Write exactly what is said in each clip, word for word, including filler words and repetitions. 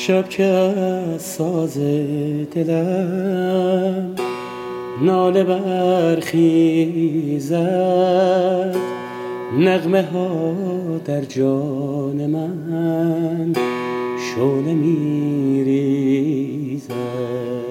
شب که از ساز دلم ناله برخیزد، نغمه ها در جان من شعله میریزد.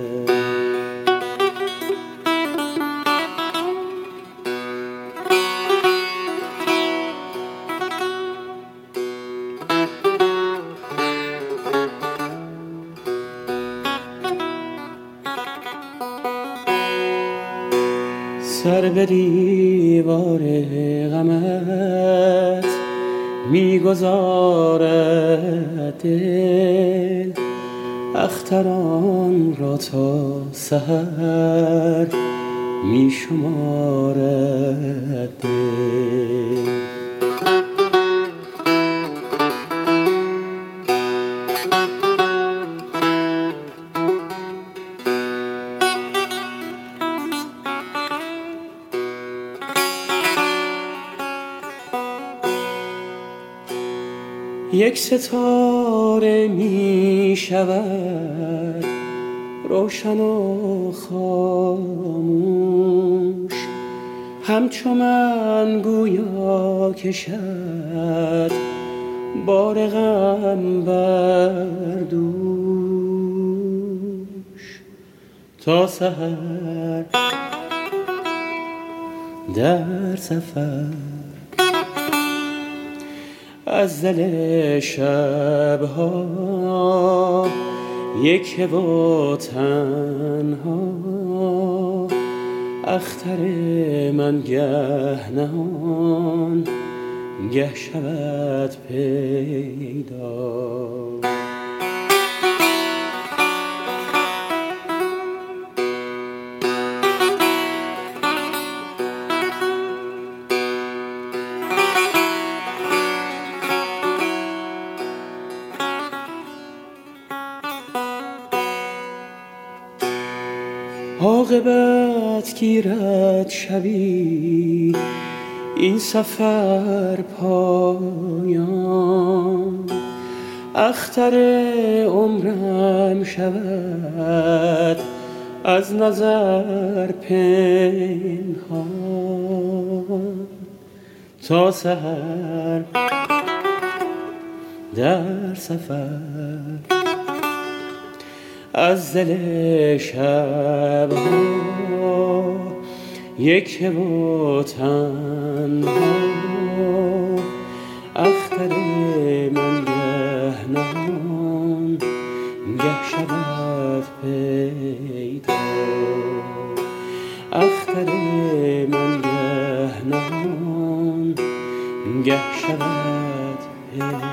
سر به دیوار غمت میگذارد دل، اختران را تا سحر میشمارد دل. یک ستاره می شود روشن و خاموش، همچو من گویا کشد بار غم بر دوش. تا سحر در سفر از دل شبها یک و تنها، اختر من گه نهان گه شود پیدا. عاقبت گیرد شبی این سفر پایان، اختر عمرم شود از نظر پنهان. تا سحر در سفر از دل شبها یک و تنها، اختر من گه نهان گه شود پیدا. اختر من گه نهان گه شود پیدا.